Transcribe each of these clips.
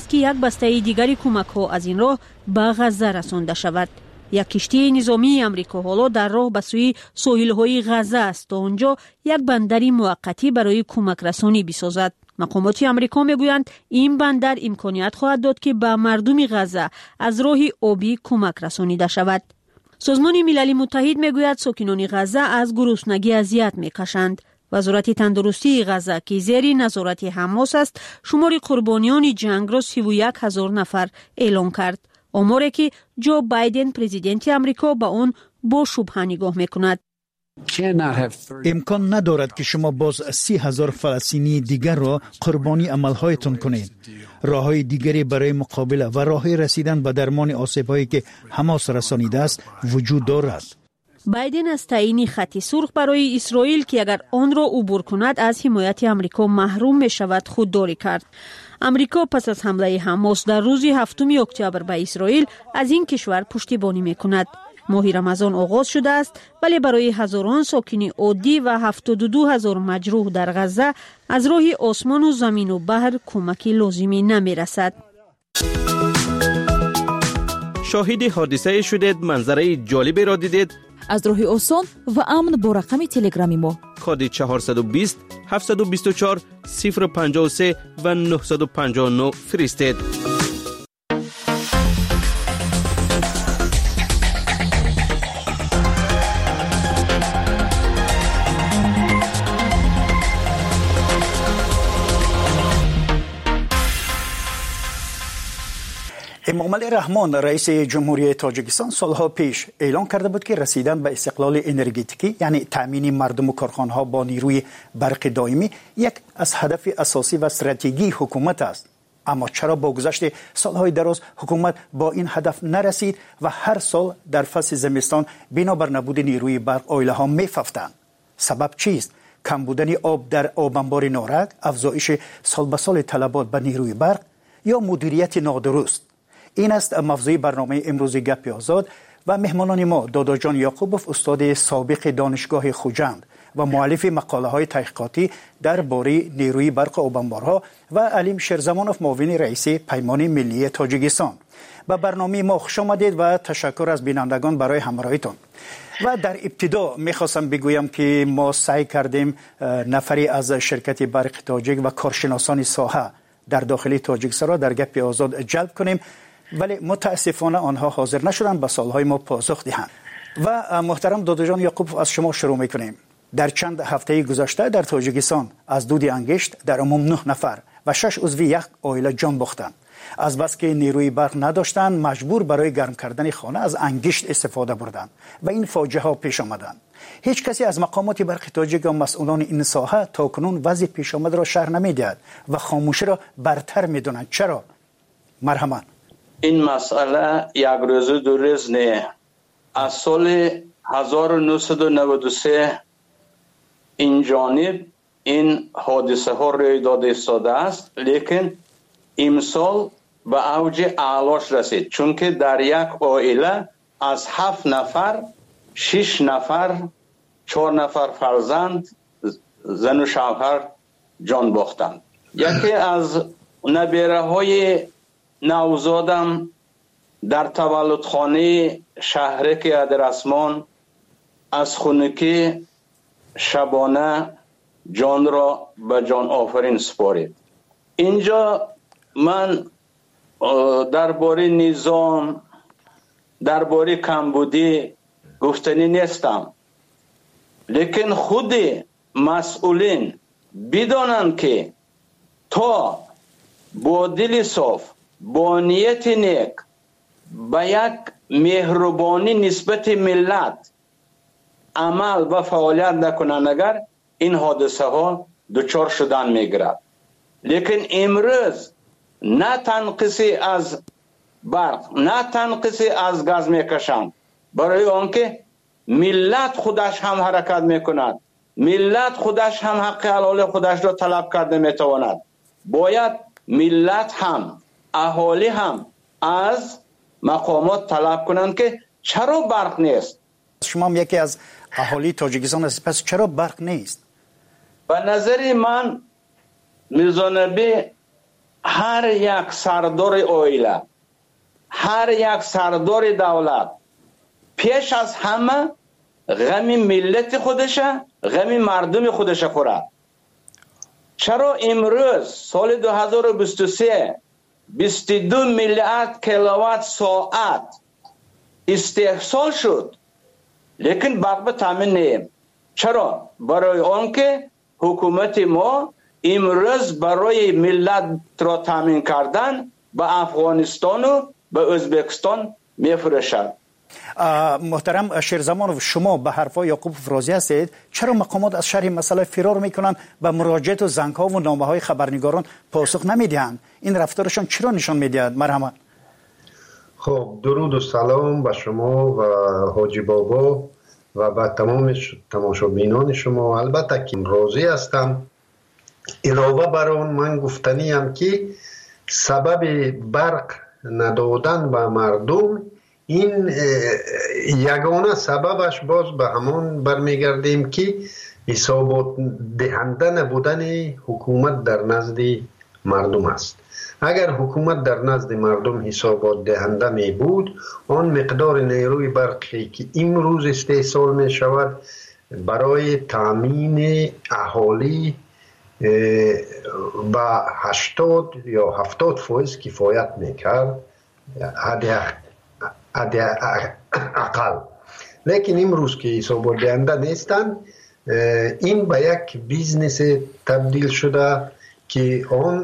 که یک بسته دیگری کمک‌ها از این راه به غزه رسانده شود. یک کشتی نظامی آمریکا حالا در راه به سوی ساحل‌های غزه است تا آنجا یک بندری موقتی برای کمک رسانی بسازد. مقامات آمریکا میگویند این بندر امکانیت خواهد داد که به مردم غزه از راه آبی کمک رسانیده شود. سازمان ملل متحد میگوید ساکنان غزه از گرسنگی اذیت میکشند. وزارت تندرستی غزه که زیر نظارت حماس است، شمار قربانیان جنگ را 31,000 نفر اعلام کرد. آماری که جو بایدن پرزیدنت آمریکا به آن با شبهه نگاه میکند. امکان ندارد که شما باز 30,000 فلسطینی دیگر را قربانی عملهایتان کنید. راههای دیگری برای مقابله و راههای رسیدن به درمان آسیب‌هایی که حماس رسانیده است وجود دارد. بایدن از تعیین خط سرخ برای اسرائیل که اگر آن را عبور کند از حمایت آمریکا محروم می شود خودداری کرد. آمریکا پس از حمله حماس در روز 7 اکتبر به اسرائیل از این کشور پشتیبانی می کند. ماه رمضان آغاز شده است، ولی برای هزاران ساکن عادی و 72,000 مجروح در غزه از راه آسمان و زمین و بحر کمکی لازمی نمی رسد. شاهد حادثه شدید، منظره جالبی را دیدید؟ از راه آسان و امن با رقم تلگرامی ما کد 420 724 053 و 959 فرستید. امامعلی رحمان رئیس جمهوری تاجیکستان سالها پیش اعلان کرده بود که رسیدن به استقلال انرژتیکی یعنی تامین مردم و کارخانه‌ها با نیروی برق دائمی یک از هدف اساسی و استراتژی حکومت است. اما چرا با گذشت سالهای دراز حکومت با این هدف نرسید و هر سال در فصل زمستان بنابر نبود نیروی برق عائله‌ها می‌ففتند؟ سبب چیست؟ کم بودن آب در آب انبار نارک، افزایش سال به سال طلبات به نیروی برق یا مدیریت نادرست؟ این است موضوع برنامه امروز گپ آزاد و مهمانان ما دادا جان یعقوبوف استاد سابق دانشگاه خوجند و مؤلف مقاله های تحقیقاتی درباره نیروی برق آب انبارها و علیم شیرزمانوف معاون رئیس پیمان ملی تاجیکستان. به برنامه ما خوش آمدید و تشکر از بینندگان برای همراهیتون. و در ابتدا میخواستم بگویم که ما سعی کردیم نفری از شرکت برق تاجیک و کارشناسان ساحه در داخل تاجیکستان را در گپ آزاد جلب کنیم، ولی متاسفانه آنها حاضر نشدند به سوالهای ما پاسخ دهند. و محترم دادا جان یعقوب از شما شروع میکنیم. در چند هفته گذشته در تاجیکستان از دود انگشت در عموم 9 نفر و 6 عضو یک عائله جان باختند. از بس که نیروی برق نداشتند مجبور برای گرم کردن خانه از انگشت استفاده بردند و این فاجعه ها پیش آمدند. هیچ کسی از مقامات برق تاجیک و مسئولان این ساحه تاکنون وضع پیش آمده را شرح نمیدهد و خاموشی را برتر میدونند. چرا؟ مرحبا. این مسئله یک روز دو روز نه. از سال 1993 این جانب این حادثه ها روی داده ایستاده است، لیکن امسال به اوج اعلاش رسید، چون که در یک عائله از 7 نفر 6 نفر 4 نفر فرزند زن و شوهر جان باختند. یکی از نبیره های نوزادم در تولدخانه شهرک ادرسمان از خونکی شبانه جان را به جان آفرین سپارید. اینجا من درباره نظام، درباره کمبودی گفتنی نیستم، لیکن خود مسئولین بدانند که تا با دل صاف، با نیت نیک، با یک مهربانی نسبت ملت عمل و فعالیت نکنند، اگر این حادثه ها دچار شدن میگیرد. لیکن امروز نه تنقیصی از برق، نه تنقیصی از گاز میکشند، برای آنکه ملت خودش هم حرکت میکند، ملت خودش هم حق حلال خودش را طلب کرده میتواند. باید ملت هم، اهالی هم از مقامات طلب کنند که چرا برق نیست. شما هم یکی از اهالی تاجیکستان هستید، پس چرا برق نیست؟ به نظر من میرزا نبی هر یک سردار عائله، هر یک سردار دولت پیش از همه غم ملت خودشه، غم مردم خودشه خورد. چرا امروز سال 2023 22 میلیارد کیلووات ساعت استحصال شد، لیکن برق تامین نیم. چرا؟ برای آنکه حکومت ما امروز برای ملت را تامین کردن به افغانستان و به ازبکستان میفروشد. محترم شیرزمانوف، شما به حرفای یعقوب افرازی هستید. چرا مقامات از شرح مسئله فرار میکنن و مراجعات و زنگ ها و نامه های خبرنگاران پاسخ نمیدهند؟ این رفتارشان چرا نشان میدهد؟ مرحمت. خب درود و سلام به شما و حاجی بابا و به تمام تماشابینان شما. البته که راضی هستم. علاوه بر آن من گفتنی هم که سبب برق ندادن به مردم، این یگانه سببش باز به همان برمیگردیم که حسابات دهنده نبودن حکومت در نزد مردم است. اگر حکومت در نزد مردم حسابات دهنده می بود، آن مقدار نیروی برقی که امروز استحصال می شود برای تامین اهالی با 80 یا 70% کفایت می کرد اقل. لیکن امروز که حسابات دهنده نیستند، این به یک بیزنس تبدیل شده که آن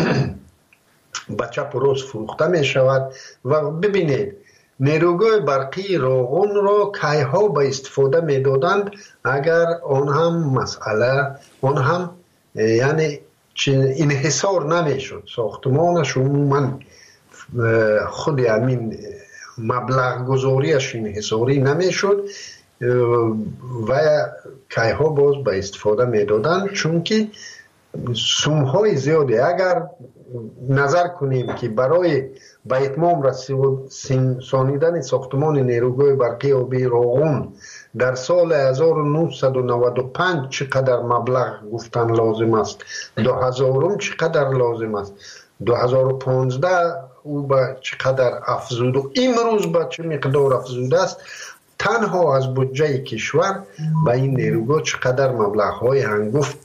بچه پروز فروخته می شود. و ببینید نیروگاه برقی روغن را کیها به استفاده می دادند اگر آن هم مسئله، آن هم یعنی انحصار نمی شد، ساختمانش عموما خود همین مبلغ گذاریش انحصاری نمی شد و کیها باز به استفاده می دادند، چون که سومهای زیادی. اگر نظر کنیم که برای به اتمام رسانیدن ساختمان نیروگاه برقی آبی روغن در سال 1995 چقدر مبلغ گفتن لازم است، 2000 چقدر لازم است، 2015 او به چقدر افزود و امروز به چه مقدار افزوده است، تنها از بودجه کشور به این نیروگاه چقدر مبلغ‌های هنگفت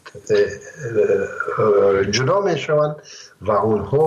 جدا می شوند و آنها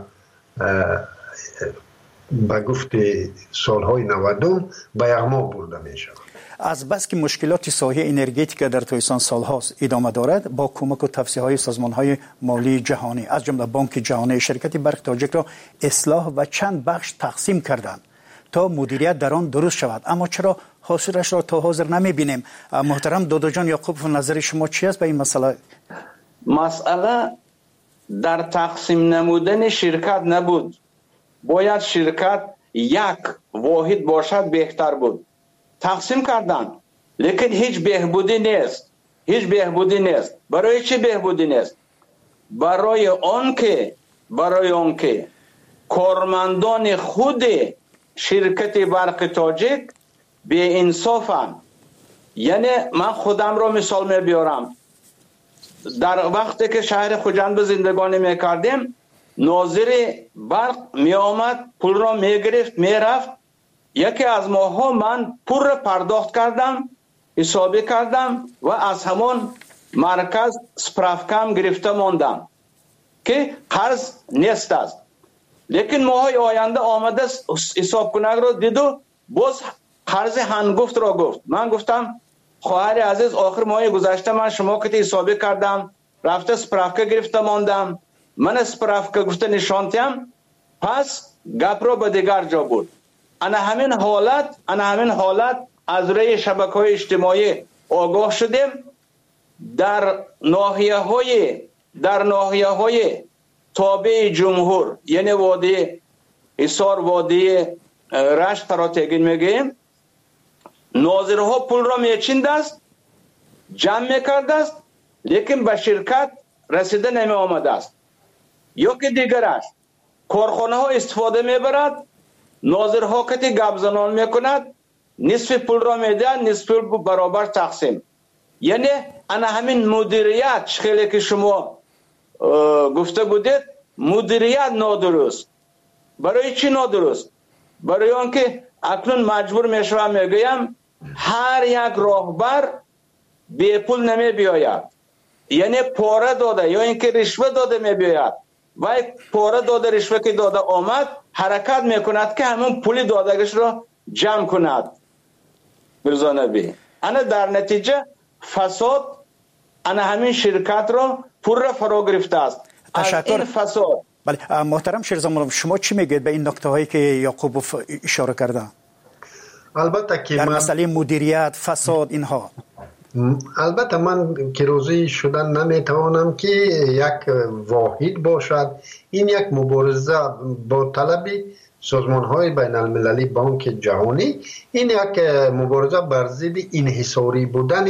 به گفت سالهای 90 به یغما برده می شوند. از بس که مشکلات ساحه انرژتیک در تویسان سالهاست ادامه دارد، با کمک و توصیه‌های سازمان‌های مالی جهانی از جمله بانک جهانی، شرکت برق تاجیک را اصلاح و چند بخش تقسیم کردند تا مدیریت در آن درست شود، اما چرا حاصلش را تا حاضر نمی‌بینیم؟ محترم دادا جان یعقوب، نظر شما چی است به این مسئله؟ مسئله در تقسیم نمودن شرکت نبود. باید شرکت یک واحد باشد بهتر بود. تقسیم کردن، لیکن هیچ بهبودی نیست. هیچ بهبودی نیست. برای چه بهبودی نیست؟ برای آنکه کارمندان خود شرکت برق تاجیک بی انصافن. یعنی من خودم را مثال میبیارم. در وقتی که شهر خوجند زندگانی میکردیم، ناظر برق می آمد، پول را می گرفت، می رفت. یکی از ماها من پول را پرداخت کردم، حسابی کردم و از همون مرکز سپرافکم گرفته ماندم که قرض نیست است. لیکن ماهای آینده آمده حساب کنگ را دید و باز قرض هنگفت را گفت. من گفتم خواهر عزیز، آخر ماه گذشته من شما که حسابی کردم، رفته سپرافکه گرفته ماندم، من سپرافکه گفته نشانتیم، پس گپ را به دیگر جا بود. انا همین حالت از روی شبکه‌های اجتماعی آگاه شدیم. در ناحیه‌های تابع جمهور، یعنی وادی حصار، وادی رشت تراتگین میگیم، ناظرها پول را میچیند است، جمع میکرده است، لیکن به شرکت رسیده نمی آمده است. یا که دیگرش کارخانه ها استفاده میبرد، ناظرها که گپ زنان میکند، نصف پول را میدهد، نصف پول برابر تقسیم. یعنی انا همین مدیریت خیلی که شما گفته بودید، مدیریت نادرست. برای چی نادرست؟ برای آنکه اکنون مجبور میشوم میگویم هر یک راهبر بی پول نمی بیاید، یعنی پاره داده یا اینکه رشوه داده می بیاید و پاره داده رشوه که داده آمد حرکت میکند که همون پولی دادگش را جمع کند. برزانبی انا در نتیجه فساد انا همین شرکت را پر فرا گرفته است. تشکر. این فساد. بله محترم شیرزمان، شما چی میگید به این نکته هایی که یعقوبوف اشاره کرده؟ البته که در مسئله مدیریت، فساد اینها. البته من که روزی شدن نمیتوانم که یک واحد باشد. این یک مبارزه با طلب سازمان های بین المللی، بانک جهانی، این یک مبارزه بر ضد انحصاری بودن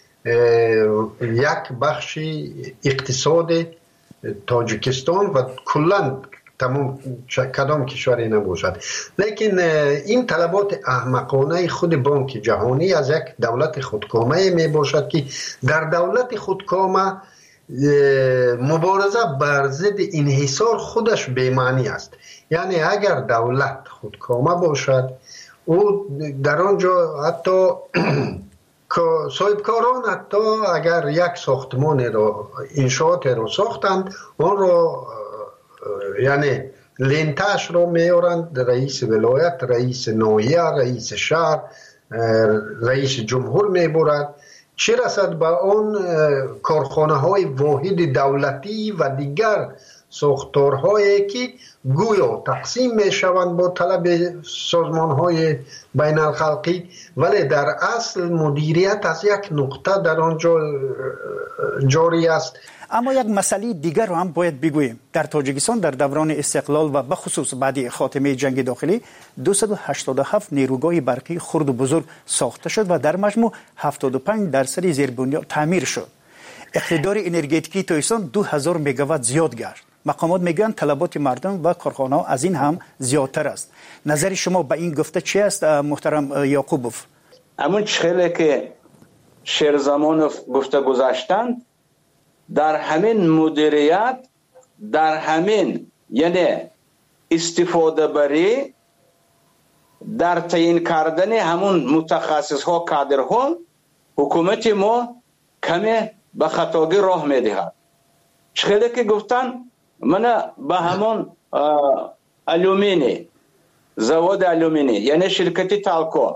یک بخش اقتصاد تاجیکستان و کلا تمام کدام کشوری نباشد. لیکن این طلبات احمقانه خود بانک جهانی از یک دولت خودکامه می باشد که در دولت خودکامه مبارزه بر ضد انحصار خودش بی‌معنی است. یعنی اگر دولت خودکامه باشد او در آنجا حتی صاحبکاران حتی اگر یک ساختمان را انشاءات را ساختند آن را یعنی لنتش را میارند، رئیس ولایت، رئیس ناحیه، رئیس شهر، رئیس جمهور میبرد، چه رسد به آن کارخانه های واحد دولتی و دیگر ساختارهایی که گویا تقسیم میشوند با طلب سازمان های بین الخلقی، ولی در اصل مدیریت از یک نقطه در آنجا جاری است. اما یک مسئله دیگر رو هم باید بگوییم. در تاجیکستان در دوران استقلال و بخصوص بعد خاتمه جنگ داخلی 287 نیروگاه برقی خرد و بزرگ ساخته شد و در مجموع 75% زیربنیاد تعمیر شد. اقتدار انرژتیکی تاجیکستان 2000 مگاوات زیاد گشت. مقامات میگن طلبات مردم و کارخانه‌ها از این هم زیادتر است. نظر شما به این گفته چی است محترم یعقوبوف؟ همون چخیلی که شیرزمان گفته گذاشتند در همین مدیریت، در همین یعنی استفاده بری، در تعیین کردن همون متخصص ها، کادر ها، حکومت ما کمی به خطاگی راه میدهد. چخیلی که گفتن من به همون الومینی، زواد الومینی یعنی شرکتی تالکو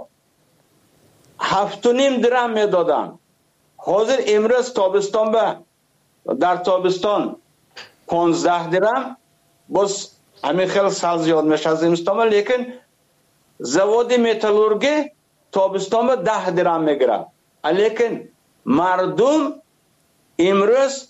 7.5 درهم میدادم. حاضر امروز تابستان به در تابستان 15 درهم، باز همین خیلی سال زیاد میشه از زمستان، لیکن زواد متالورگی تابستان به 10 درهم میگیره، لیکن مردم امروز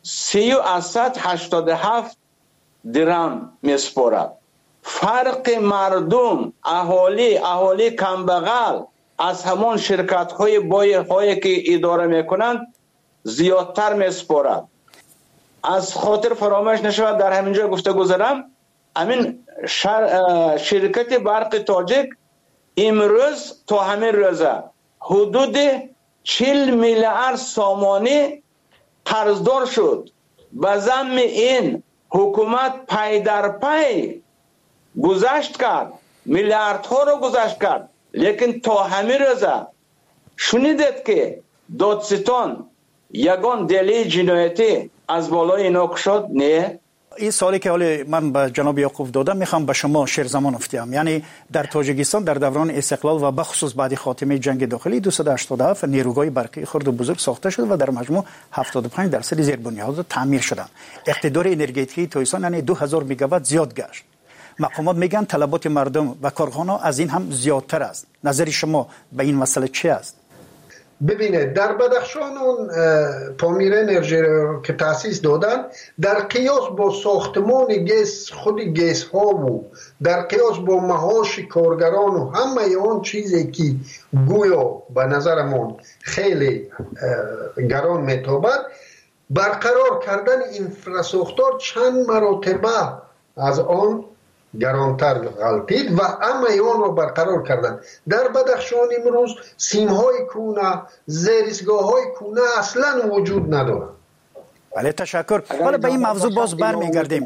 387 درهم میسپارد. فرق مردم، اهالی کمبغل از همان شرکت های هایی که اداره میکنند زیادتر میسپارد. از خاطر فراموش نشود در همینجا گفته گذارم، همین شرکت برق تاجیک امروز تا همین روزه حدود 40 میلیارد سامانی قرضدار شد. به ضمن این حکومت پی در پی گذشت کرد، میلیاردها رو گذشت کرد، لیکن تا همین روزه شنیدید که دادستان یگان دلیل جنایتی از بالای اینا کشاد؟ نه. این سوالی که حالا من به جناب یعقوب دادم میخوام به شما شیرزمان افتیم. یعنی در تاجیکستان در دوران استقلال و بخصوص بعد خاتمه جنگ داخلی 287 نیروگاه برقی خرد و بزرگ ساخته شد و در مجموع 75% زیربنیاد تعمیر شدند. اقتدار انرژتیکی تاجیکستان یعنی 2000 مگاوات زیاد گشت. مقامات میگن طلبات مردم و کارخانه‌ها از این هم زیادتر است. نظر شما به این مسئله چی است؟ ببینید در بدخشان اون پامیر انرژی که تأسیس دادن در قیاس با ساختمان گیس، خود گیس ها و در قیاس با معاش کارگران و همه آن چیزی که گویا به نظرمون خیلی گران میتابد، برقرار کردن اینفراساختار چند مرتبه از آن گرانتر غلطید و اما آن را برقرار کردن. در بدخشان امروز سیم‌های کونه، زیرستگاه‌های کونه اصلا وجود ندارد. بله تشکر. حالا به این موضوع باز برمیگردیم.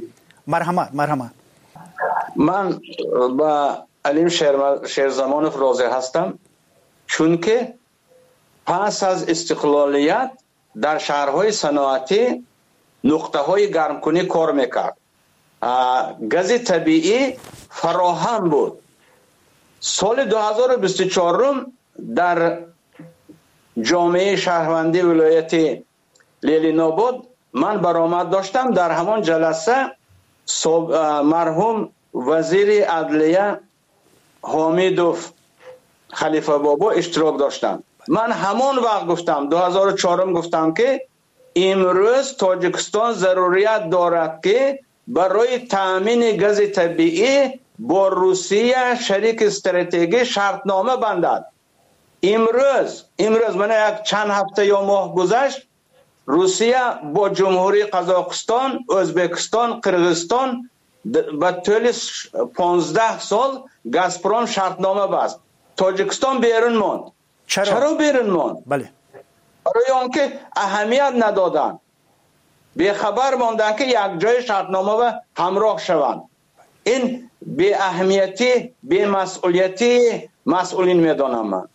مرحمت. من با علیم شیرزمانوف راضی هستم، چون که پس از استقلالیت در شهرهای صنعتی نقطه های گرمکنی کار میکرد. گاز طبیعی فراهم بود. سال 2024 در جامعه شهروندی ولایت لیلیناباد من برآمد داشتم. در همان جلسه مرحوم وزیر عدلیه حمیدوف خلیفه بابا اشتراک داشتم. من همان وقت گفتم، 2004 گفتم که امروز تاجیکستان ضروریت دارد که برای تامین گاز طبیعی با روسیه شریک استراتژی شرطنامه بندد. امروز من یک چند هفته یا ماه گذشت، روسیه با جمهوری قزاقستان، ازبکستان، قرغیزستان به طول 15 سال گازپروم شرطنامه بست. تاجیکستان بیرون ماند. چرا بیرون ماند؟ بله. برای آنکه اهمیت ندادن، بیخبر ماندن که یک جای شرطنامه و همراه شوند. این بی اهمیتی، بی مسئولیتی مسئولین میدانم من.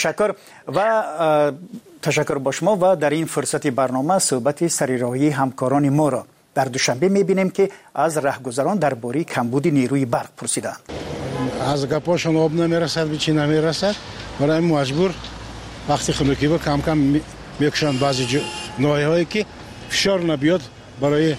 تشکر با شما. و در این فرصت برنامه صحبت سریراهی همکاران ما را در دوشنبه میبینیم که از رهگذران درباره کمبود نیروی برق پرسیدند. از گپاشون آب نمیرسد، به چی نمیرسد، برای مجبور وقتی خنکی با کم کم میکشند بعضی ناحیه‌هایی که فشار نبیاد برای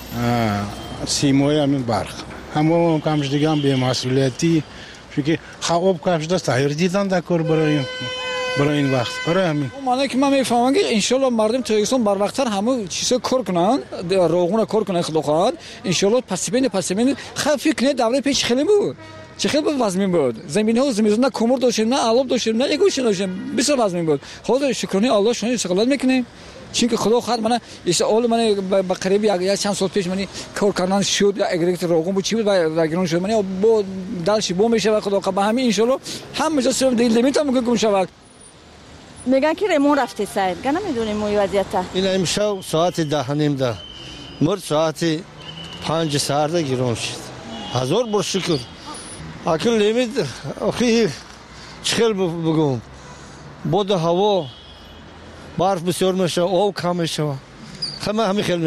سیمای همین برق. همه کمش دیگه هم به مسئولیتی، چون که خواب کمش دست تغییر دیدن در کار برای این وقت. برای همین معنی که من میفهمم که انشالله مردم تاجیکستان بر وقت‌تر همه چیزا کار کنن، روغون کار کنن خداخواد. انشالله پس بین فکر نه دوره پیش خیلی بود. چه خیلی وزمین بود. زمین‌ها نه کومر داشتیم، نه آلوب داشتیم، نه یک گوشه داشتیم. بسیار وزمین بود. حالا شکرانه الله شما استقلال میکنیم. چون که خدا خواهد من استقلال من با قریب یک چند سال پیش من کار کردن شد، یا اگریت روغون بود چی بود و گرون شد. من با دلش بو میشه و خدا به همین انشالله هم جا سر دیل لیمیت هم ممکن شود. میگن که ریمون رفته سیر، گه نمیدونیم موی وضعیت. این امشب ساعت 10:30 مرد، ساعت 5 ساعت گرون شد. هزار بار شکر. اکل لیمیت آخی چخل بگم. بود هوا برف بسیار میشه، آب کم میشه. همین خیلی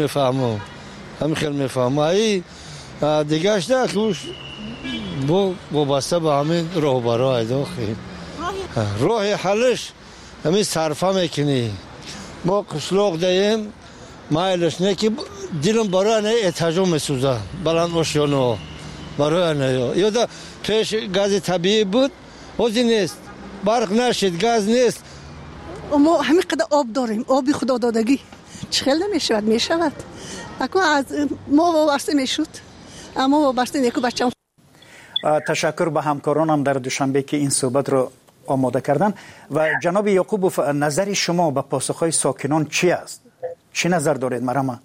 میفهمم. ای دیگهش نه که با بسته به همین راهبرای داخل راه حلش همین صرفه میکنی. ما قشلاق دهیم مایلش نه که دیلم برای نه اتجاه میسوزه بلند آشیانه برای نه. یا پیش گاز طبیعی بود، اوزی نیست، برق نشد، گاز نیست. ما همین قدر آب داریم، آبی خدا دادگی چخیل میشود اکو از ما وابسته میشد، اما وابسته نیکو بچم. تشکر به همکارانم در دوشنبه که این صحبت رو آماده کردن. و جناب یعقوبوف، نظر شما به پاسخهای ساکنان چی است؟ چی نظر دارید مرحمت؟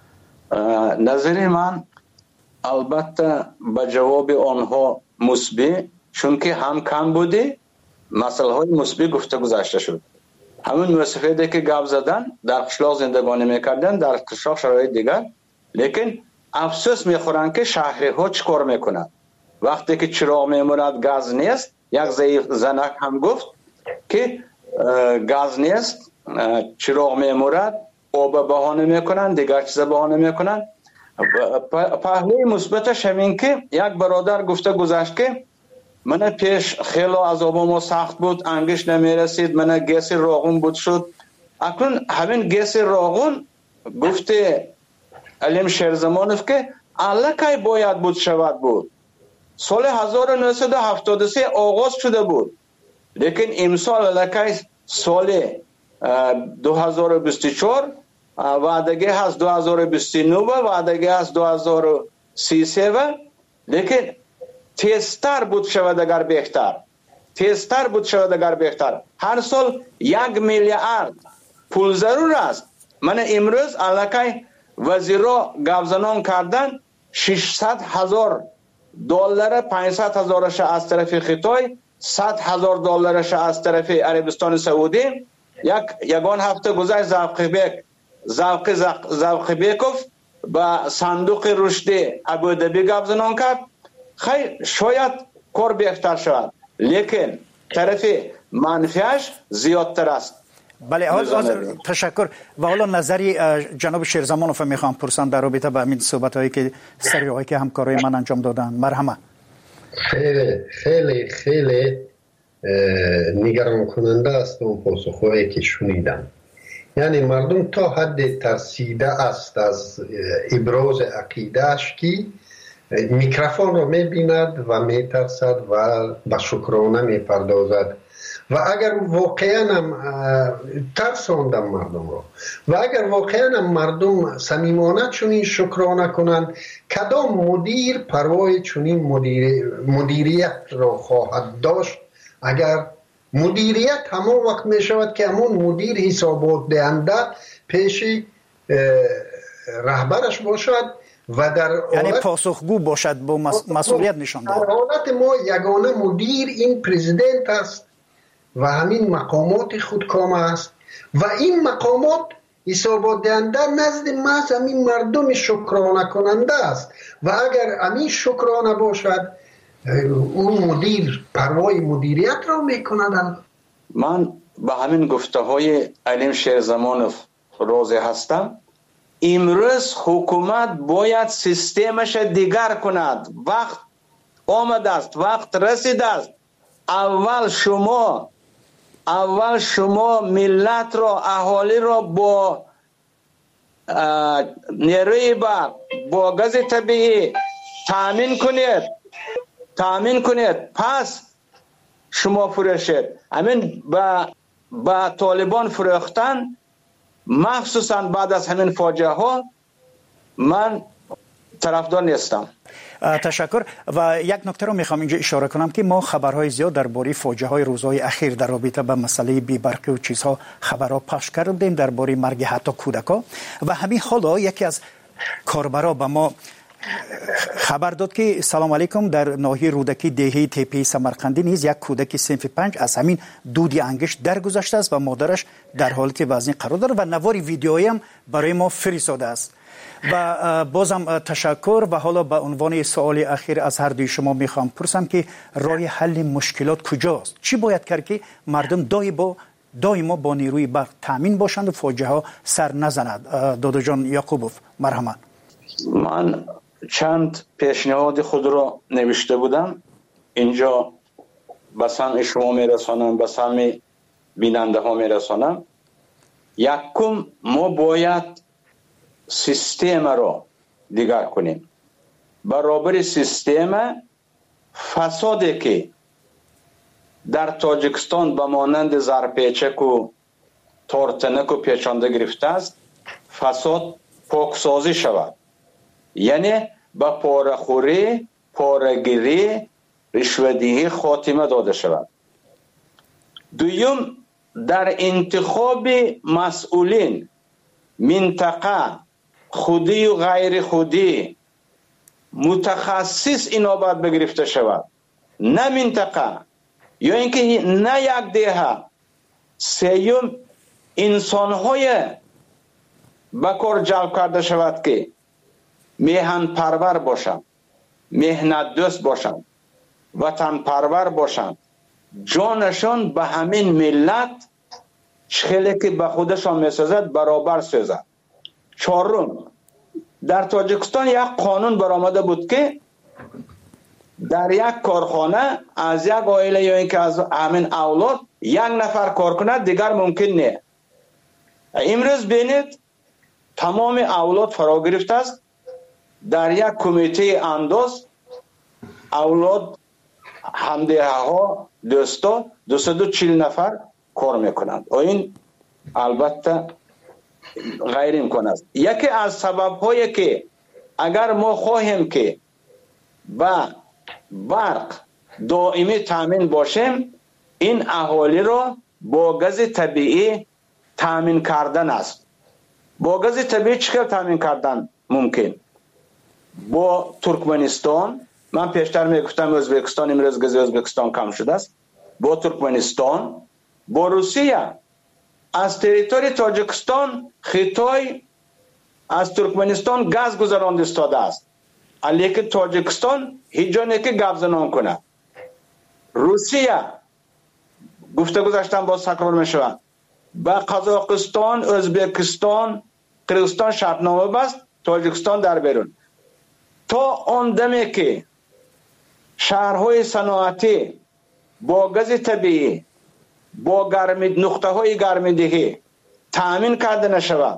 نظر من البته به جواب آنها مثبت، چون که هم کم بوده مسئله های مثبت گفته گذاشته شد. همون مسافتی که گپ زدن در قشلاق زندگانی میکردن، در قشلاق شرایط دیگر، لیکن افسوس میخورن که شهری ها چیکار میکنن وقتی که چراغ میموند، گاز نیست. یک زنک هم گفت که گاز نیست، چراغ میموند، آب بهانه میکنن، دیگر چیز بهانه میکنن. پهلوی مثبتش همین که یک برادر گفته گذشت که من پیش خیلی عذابم سخت بود، انگیش نمیرسید، من گیس روغن بود شد. اکنون همین گیس روغن گفته علیم شیرزمانوف که الکی باید بود شود بود. سال 1973 آغاز شده بود، لیکن امسال الکی سال 2024 وعدگی هست 2029 وعدگی هست 2033، لیکن تیزتر بود شود اگر بهتر. هر سال 1 میلیارد پول ضرور است. من امروز الکی وزیرا گفزنان کردن 600,000 دلار، 500,000 از طرف خیتای، 100,000 دلارش از طرف عربستان سعودی. یگان هفته گذشت زوقی بیکوف با صندوق رشد ابودبی گپ زنان کرد، خیر شاید کار بهتر شود، لیکن طرف منفیش زیادتر است. بله تشکر. و حالا نظری جناب شیرزمانوف میخوام پرسان در رابطه با این صحبت هایی که سریعی که همکارای من انجام دادن. مرحمت. خیلی خیلی خیلی نگران کننده است اون پاسخهایی که شنیدم. یعنی مردم تا حد ترسیده است از ابراز عقیدهش که میکروفون رو میبیند و میترسد و به شکرانه میپردازد و اگر واقعا هم ترساندم مردم رو و اگر واقعا هم مردم صمیمانه چنین شکرانه کنند، کدام مدیر پروای چنین مدیریت را خواهد داشت؟ اگر مدیریت همون وقت می شود که همون مدیر حسابات دهنده پیش رهبرش باشد و در یعنی پاسخگو باشد، با مسئولیت نشان دهد. در حالت ما یگانه مدیر این پرزیدنت است و همین مقامات خودکام است و این مقامات حسابات دهنده نزد محض همین مردم شکرانه کننده است و اگر همین شکرانه باشد اون مدیر پروای مدیریت را میکند. من به همین گفته های علیم شیرزمانوف راضی هستم. امروز حکومت باید سیستمش دیگر کند. وقت آمده است، وقت رسیده است. اول شما ملت را، اهالی را با نیروی برق، با گاز طبیعی تامین کنید، پس شما فروشید. همین با طالبان فروختن، مخصوصا بعد از همین فاجعه ها، من طرفدار نیستم. تشکر. و یک نکته رو میخوام اینجا اشاره کنم که ما خبرهای زیاد درباره فاجعه های روزهای اخیر در رابطه با مسئله بی‌برقی و چیزها خبرها پخش کردیم، درباره مرگ حتی کودکا. و همین حالا یکی از کاربرا به ما خبر داد که سلام علیکم، در ناحیه رودکی دهه تپه سمرقندی نیز یک کودک صنف 5 از همین دودی انگشت درگذشته است و مادرش در حالت وزنی قرار دارد و نواری ویدیویی هم برای ما فرستاده است. و بازم تشکر. و حالا به عنوان سوال اخیر از هر دوی شما میخوام پرسم که راه حل مشکلات کجاست؟ چی باید کرد که مردم دائما با نیروی برق تامین باشند و فاجعه ها سر نزند؟ دادا جان یعقوبوف، مرحمت. من چند پیشنهاد خود را نوشته بودم، اینجا به سمع شما میرسانم، به سمع بیننده ها میرسانم. یکم ما باید سیستم را دیگر کنیم. برابر سیستم فسادی که در تاجیکستان به مانند زرپیچک و تارتنک و پیچانده گرفته است، فساد پاکسازی شود. یعنی به پاره‌خوری، پاره‌گیری، رشوه‌دهی خاتمه داده شود. دوم، در انتخاب مسئولین منطقه، خودی و غیر خودی، متخصص اینا باید بگرفته شود، نه منطقه یا اینکه نه یک دهه. سوم، انسان‌های به کار جلب کرده شود که میهن پرور باشند، مهنت دوست باشند، وطن پرور باشند، جانشان به همین ملت چخیلی که به خودشان میسازد برابر سازد. چهارم، در تاجیکستان یک قانون برآمده بود که در یک کارخانه از یک عائله یا اینکه از همین اولاد یک نفر کار کند دیگر ممکن نه. امروز بینید تمام اولاد فرا گرفته است. در یک کمیته انداز اولاد همدیه ها دوستا 240 نفر کار میکنند. این البته غیر امکان است. یکی از سبب هایی که اگر ما خواهیم که با برق دائمی تامین باشیم، این اهالی را با گاز طبیعی تامین کردن است. با گاز طبیعی چطور تامین کردن ممکن؟ با ترکمنستان، من پیشتر میگفتم ازبکستان، امروز گاز ازبکستان کم شده است. با ترکمنستان، با روسیه، از تریتوری تاجیکستان خطای از ترکمنستان گاز گذراند استاده است، لیکن تاجیکستان هیچ جا نیست که گپ زنان کنه. روسیه گفته گذاشتم باز تکرار میشود با قزاقستان، ازبکستان، قرغیزستان شرطنامه بست، تاجیکستان در بیرون. تا آن دمی که شهرهای صنعتی با گاز طبیعی، با نقطه های گرمایندگی تامین کرده نشود،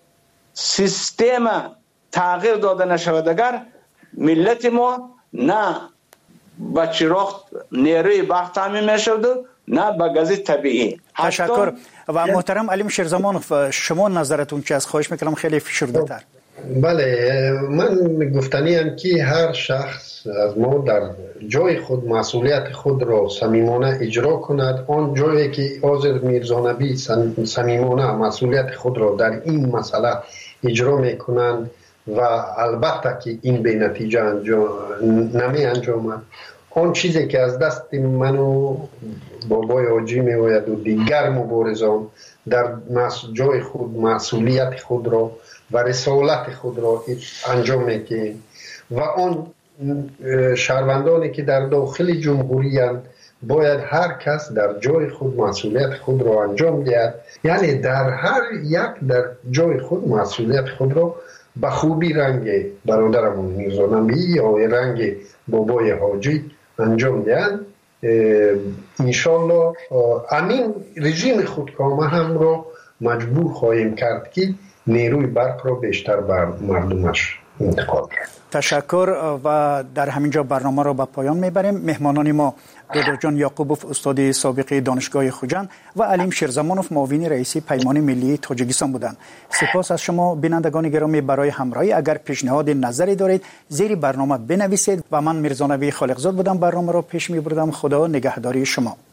سیستم تغییر داده نشود، اگر ملت ما نه با چراغ نیروی برق تامین میشود نه با گاز طبیعی. تشکر. و محترم علیم شیرزمانوف، شما نظرتون چی است؟ خواهش میکنم خیلی فشرده تر. بله، من گفتنیم که هر شخص از ما در جای خود مسئولیت خود را صمیمانه اجرا کند. آن جایی که آذر میرزانبی صمیمانه مسئولیت خود را در این مسئله اجرا میکنند و البته که این به نتیجه نمی انجامد، آن چیزی که از دست من و بابای حاجی می باید و دیگر مبارزان در جای خود مسئولیت خود را و رسالت خود را انجام میدهیم و آن شهروندانی که در داخل جمهوری اند باید هر کس در جای خود مسئولیت خود را انجام دهد، یعنی در هر یک در جای خود مسئولیت خود را به خوبی رنگ برادرمون میرزانبی یا رنگ بابای حاجی انجام دهند. انشالله امین رژیم خودکامه هم را مجبور خواهیم کرد که نیروی برق را بیشتر بر مردمش انتقال کرد. تشکر. و در همینجا برنامه را به پایان میبریم. مهمانان ما دودو جان یعقوبوف، استاد سابق دانشگاه خوجند، و علیم شیرزمانوف، معاون رئیس پیمان ملی تاجیکستان بودند. سپاس از شما بینندگان گرامی برای همراهی. اگر پیشنهاد نظری دارید زیر برنامه بنویسید. و من میرزانبی خالقزاد بودم، برنامه را پیش میبردم. خدا نگهداری شما.